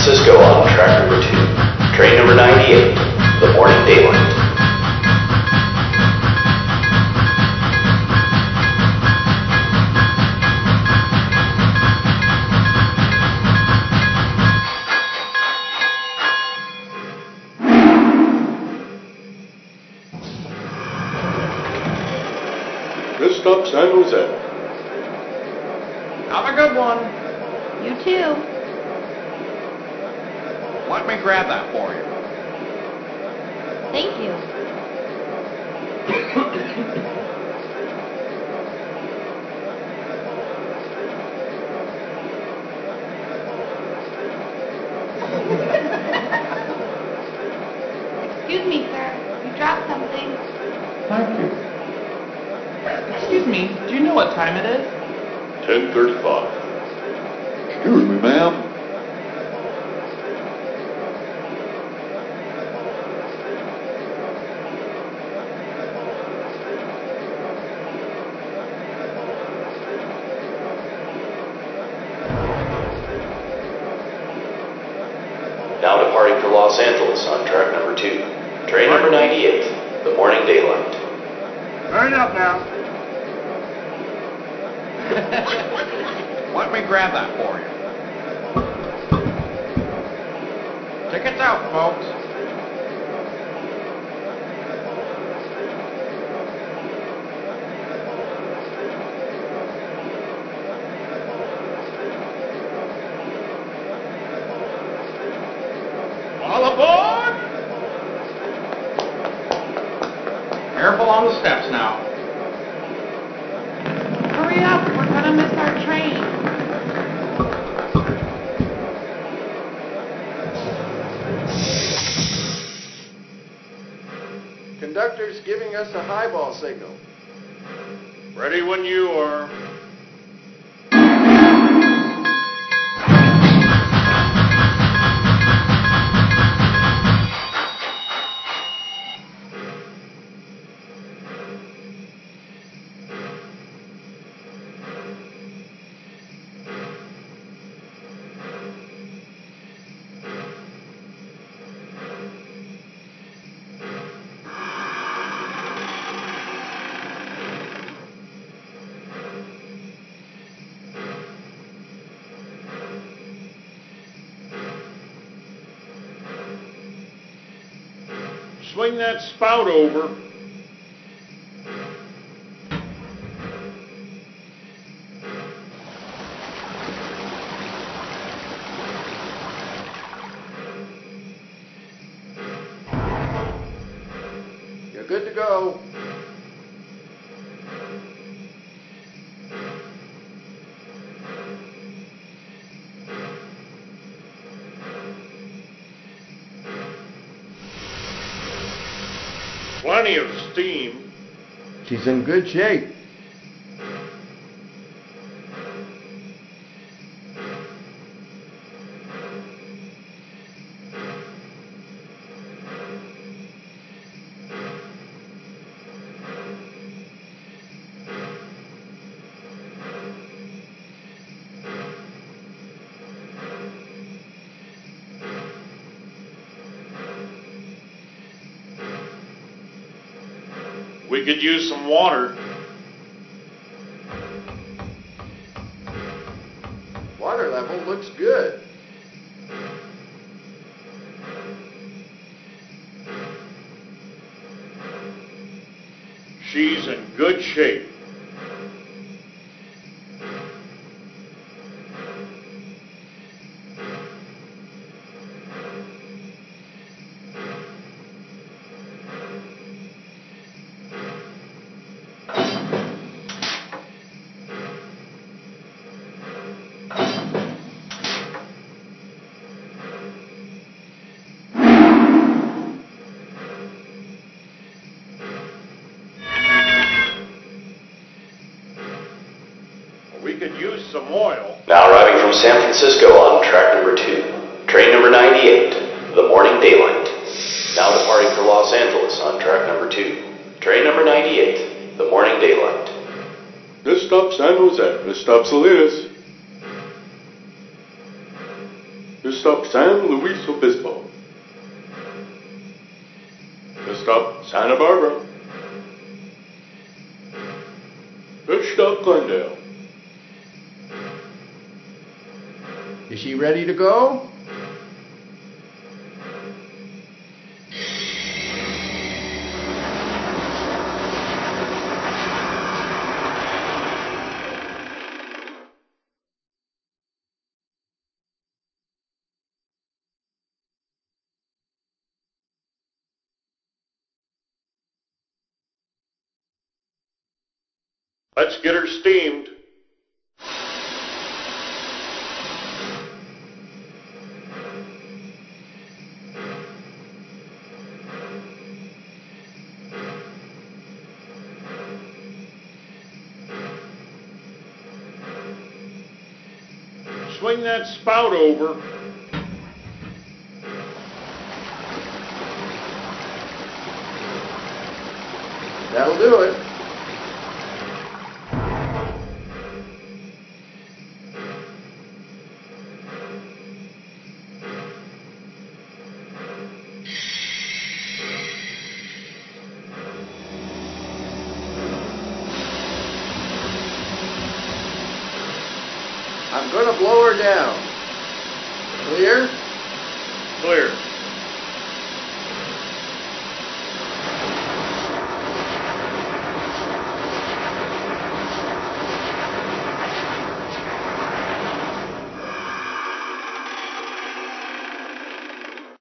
Francisco on track number 2. Train number 98, the morning daylight. This stop San Jose. Have a good one. You too. Let me grab that for you. Thank you. Excuse me, sir. You dropped something. Thank you. Excuse me, do you know what time it is? 10:35. Excuse me, ma'am. Now departing for Los Angeles on track number 2. Train number 98, the morning daylight. Hurry up now. Let me grab that for you. Tickets out, folks. All aboard! Careful on the steps now. Hurry up, we're gonna miss our train. Conductor's giving us a highball signal. Ready when you are. Swing that spout over. You're good to go. Plenty of steam. She's in good shape. We could use some water. Water level looks good. She's in good shape. We could use some oil. Now arriving from San Francisco on track number 2. Train number 98, the morning daylight. Now departing for Los Angeles on track number 2. Train number 98, the morning daylight. This stop San Jose. This stop Salinas. This stop San Luis Obispo. Next stop Santa Barbara. Next stop Glendale. Is she ready to go? Let's get her steamed. Swing that spout over. That'll do it. I'm gonna blow her down. Clear? Clear.